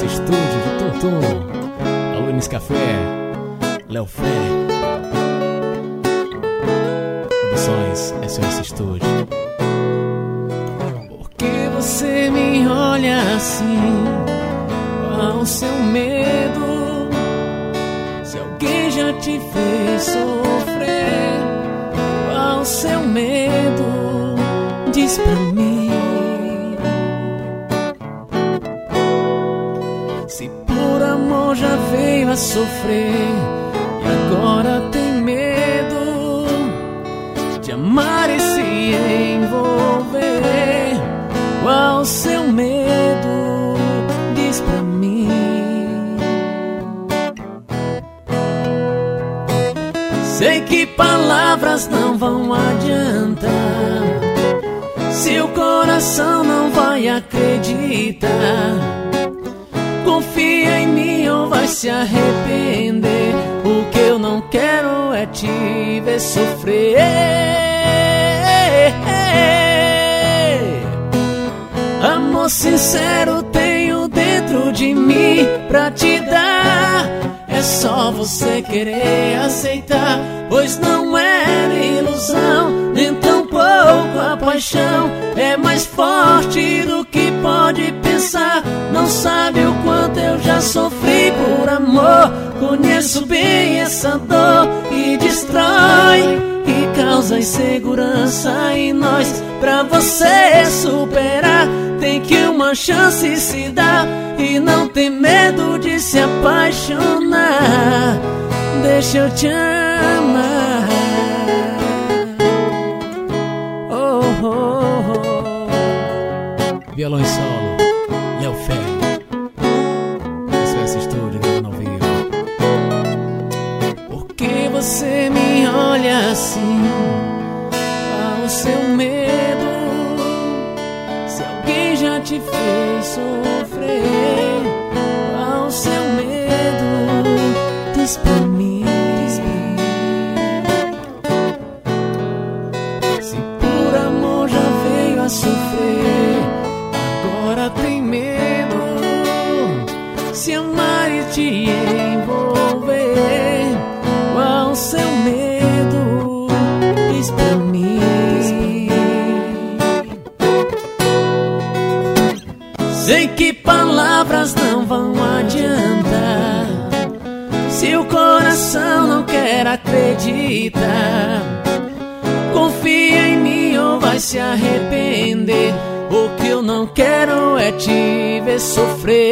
Estúdio de Tum, Alô Nescafé, Léo Fé, Produções SOS Estúdio. Por que você me olha assim? Qual o seu medo? Se alguém já te fez sofrer, qual o seu medo? Diz pra mim. Se por amor já veio a sofrer e agora tem medo de amar e se envolver, qual o seu medo? Diz pra mim. Sei que palavras não vão adiantar, se o coração não vai acreditar. Confia em mim ou vai se arrepender. O que eu não quero é te ver sofrer. Amor sincero tenho dentro de mim pra te dar. É só você querer aceitar, pois não era ilusão, nem tão pouco a paixão. É mais forte do que pode pensar. Não sabe o quanto eu já sofri por amor. Conheço bem essa dor que destrói e causa insegurança em nós. Pra você superar, tem que uma chance se dar e não ter medo de se apaixonar. Deixa eu te amar. Oh, oh, oh. Violão e solo, Léo Fé, SOS Estúdio, não viu. Por que você me olha assim? Qual o seu medo? Se alguém já te fez sofrer, qual o seu medo? Diz pra mim. Se por amor já veio a sofrer, agora tem medo. Se amar e te envolver, qual o seu medo? Diz pra mim. Sei que palavras não vão adiantar, se o coração não quer acreditar. Confia em mim ou vai se arrepender. O que eu não quero é te ver sofrer.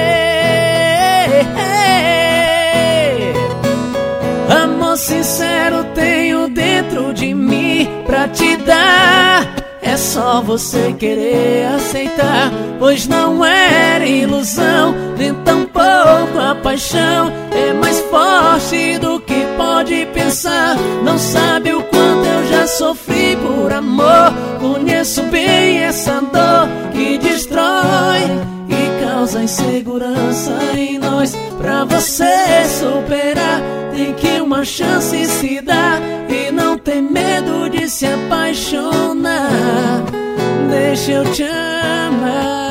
Amor sincero tenho dentro de mim pra te dar. É só você querer aceitar, pois não era ilusão, nem tão pouco a paixão. É mais forte do que pode pensar. Não sabe o quanto eu já sofri por amor. Conheço bem essa dor que destrói e causa insegurança em nós. Pra você superar, tem que uma chance se dar e não ter medo de se apaixonar. Deixa eu te amar.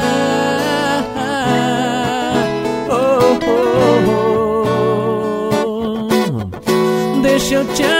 Oh, oh, oh. Deixa eu te amar.